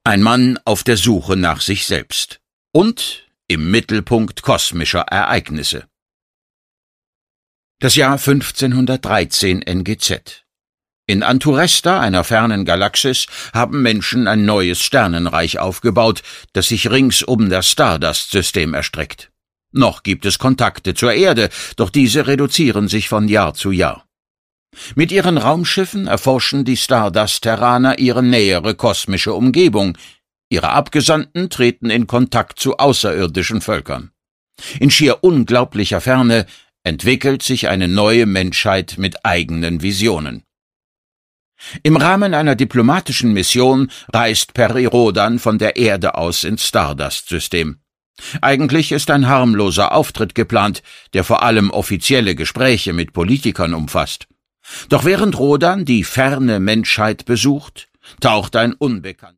Ein Mann auf der Suche nach sich selbst und im Mittelpunkt kosmischer Ereignisse. Das Jahr 1513 NGZ. In Anturesta, einer fernen Galaxis, haben Menschen ein neues Sternenreich aufgebaut, das sich rings um das Stardust-System erstreckt. Noch gibt es Kontakte zur Erde, doch diese reduzieren sich von Jahr zu Jahr. Mit ihren Raumschiffen erforschen die Stardust-Terraner ihre nähere kosmische Umgebung. Ihre Abgesandten treten in Kontakt zu außerirdischen Völkern. In schier unglaublicher Ferne entwickelt sich eine neue Menschheit mit eigenen Visionen. Im Rahmen einer diplomatischen Mission reist Peri Rhodan von der Erde aus ins Stardust-System. Eigentlich ist ein harmloser Auftritt geplant, der vor allem offizielle Gespräche mit Politikern umfasst. Doch während Rhodan die ferne Menschheit besucht, taucht ein Unbekannter